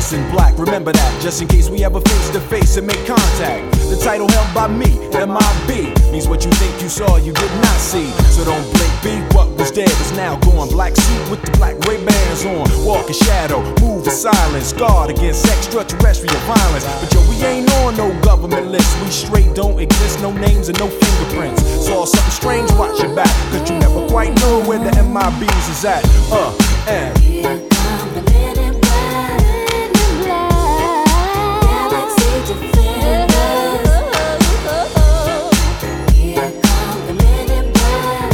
dressed in black. Remember that, just in case we ever face to face and make contact. The title held by me, MIB, means what you think you saw, you did not see. So don't blink, be what was dead is now gone. Black suit with the black Ray-Bans on. Walk in shadow, move in silence, guard against extraterrestrial violence. But yo, we ain't on no government list. We straight don't exist, no names and no fingerprints. Saw something strange, watch your back, cause you never quite know where the MIBs is at. And Here come the men in black, Galaxy Defenders. Here come the men in black,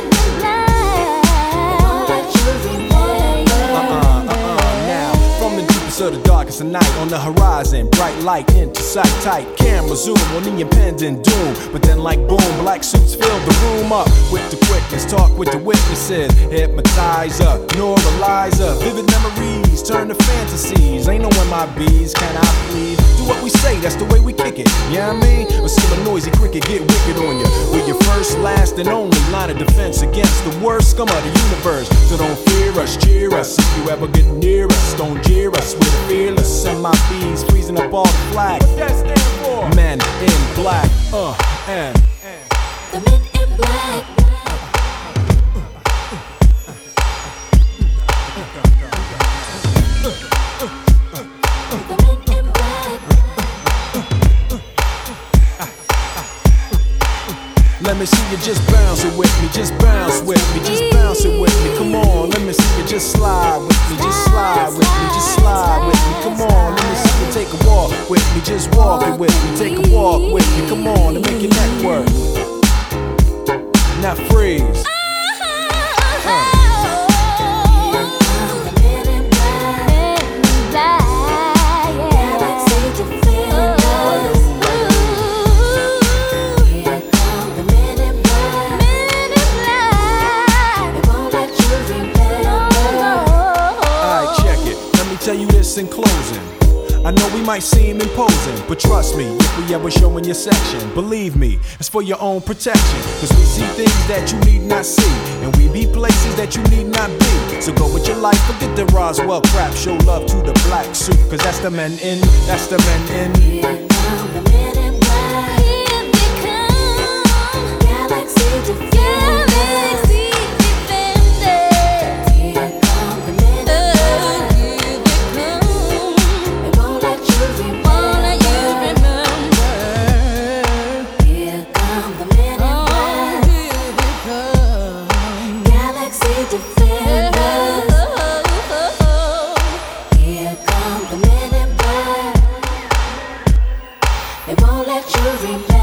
they won't let you remember. Now, from the deepest of the darkest of night, on the horizon, bright light into sight, tight camera zoom on the impending doom. But then like boom, black suits fill the room up with the quickness, talk with the witnesses, hypnotizer, neuralizer, vivid memories turn to fantasies. Ain't no MIBs, can I please? Do what we say, that's the way we kick it, you know what I mean? Or see a noisy cricket get wicked on you. We're your first, last, and only line of defense against the worst scum of the universe. So don't fear us, cheer us. If you ever get near us, don't jeer us. We're the fearless MIBs, freezing up all the flag. What that stand for? Men in black, and The men in black. The men in black. let me see you just bounce it with me, just bounce with me, just bounce it with me. Come on, let me see you just slide with me, just slide with me, just slide with me. Come on, let me see you take a walk with me, just walk it with me, take a walk with me. Come on, and make your neck work. Now freeze. Tell you this in closing. I know we might seem imposing, but trust me, if we ever show in your section, believe me, it's for your own protection. Cause we see things that you need not see, and we be places that you need not be. So go with your life, forget the Roswell crap. Show love to the black suit, cause that's the men in, that's the men in. Here come the men in black. Here they come. Galaxy Defenders. They won't let you remember.